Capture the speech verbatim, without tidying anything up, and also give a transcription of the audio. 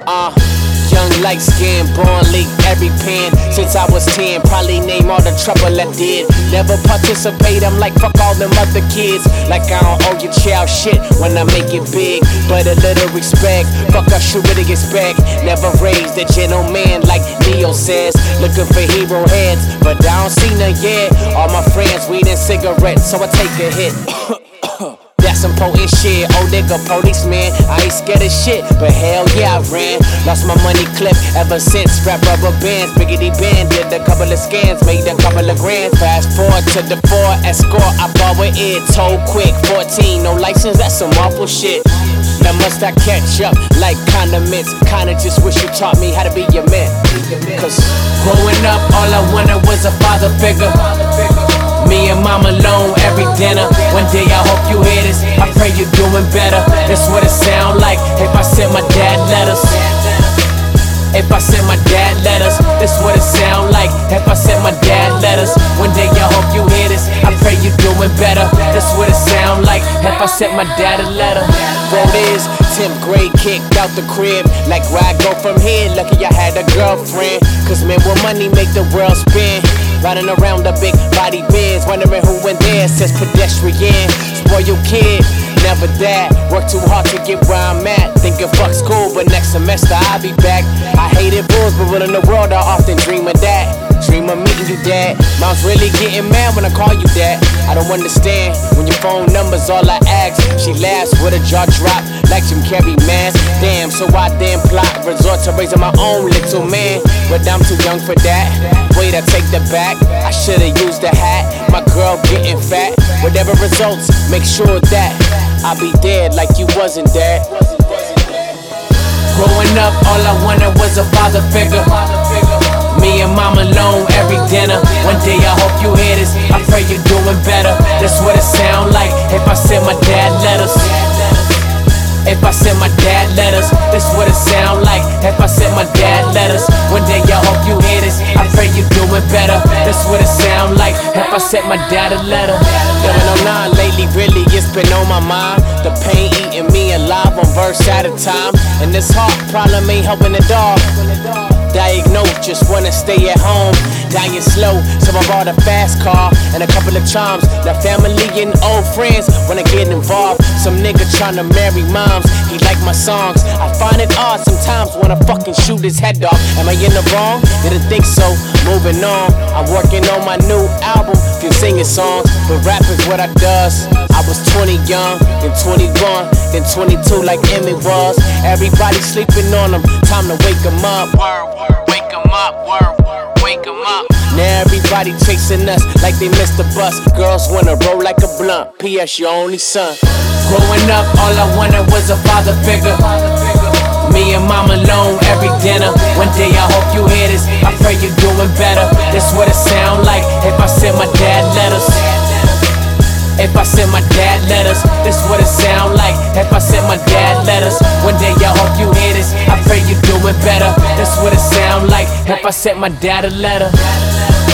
Uh, young light skin, born leak every pen. Since I was ten, probably name all the trouble I did. Never participate, I'm like fuck all them other kids. Like I don't owe your child shit when I make it big. But a little respect, fuck I should really expect. Never raised a gentleman like Neo says. Looking for hero heads, but I don't see none yet. All my friends weed and cigarettes, so I take a hit. That's some potent shit, old nigga policeman. I ain't scared of shit, but hell yeah I ran. Lost my money clip ever since rap rubber bands. Biggity band did a couple of scans, made a couple of grand. Fast forward to the four escort, I borrowed it, told quick. Fourteen, no license, that's some awful shit. Now must I catch up like condiments? Kinda just wish you taught me how to be your man. Cause growing up, all I wanted was a father figure. Me and mama alone every dinner. One day I hope you hear this, I pray you're doing better. That's what it sound like if I send my dad letters. If I send my dad letters, this what it sound like if I send my dad letters. One day I hope you hear this, I pray you're doing better. That's what it sound like if I sent my dad a letter. Road is tenth grade, kicked out the crib. Like where I go from here, lucky I had a girlfriend. Cause man, what money make the world spin? Riding around the big body Benz, wondering who in there says pedestrian. Spoil your kid, never that. Work too hard to get where I'm at. Thinking fuck school, but next semester I'll be back. I hated bulls, but in the world I often dream of that. Dream of meeting you, dad. Mom's really getting mad when I call you that. I don't understand when your phone number's all I ask. She laughs with a jaw drop like Jim Carrey mask. Damn, so I then plot resort to raising my own little man. But I'm too young for that. Wait, I take the back. I should've used the hat. My girl getting fat. Whatever results, make sure that I'll be dead like you wasn't dead. Growing up, all I wanted was a father figure. Me and mama alone every dinner. One day I hope you hear this, I pray you're doing better. That's what it sound like if I send my dad letters. If I send my dad letters, that's what it sound like if I send my dad letters. One day I hope you hear this, I pray you're doing better. That's what it sound like if I sent my dad a letter. seven oh nine lately, really, it's been on my mind. The pain eating me alive, one verse at a time. And this heart problem ain't helping the dog. Diagnosed, just wanna stay at home. Dying slow, so I bought a fast car and a couple of charms. Now family and old friends wanna get involved. Some nigga tryna marry moms, he like my songs. I find it odd sometimes wanna fucking shoot his head off. Am I in the wrong? Didn't think so, moving on. I'm working on my new album, few singing songs. But rap is what I does. I was twenty young, then twenty-one, then twenty-two like Emmy was. Everybody sleeping on them, time to wake them up. Word, word, wake them up, word, word, wake them up. Now everybody chasing us like they missed the bus. Girls wanna roll like a blunt, P S your only son. Growing up, all I wanted was a father figure. Me and mama alone every dinner. One day I hope you hear this, I pray you're doing better. That's what it sound like if I send my dad letters. If I send my dad letters, this what it sound like if I send my dad letters. One day I hope you hear this, I pray you're doing better. That's what it sound like if I sent my dad a letter.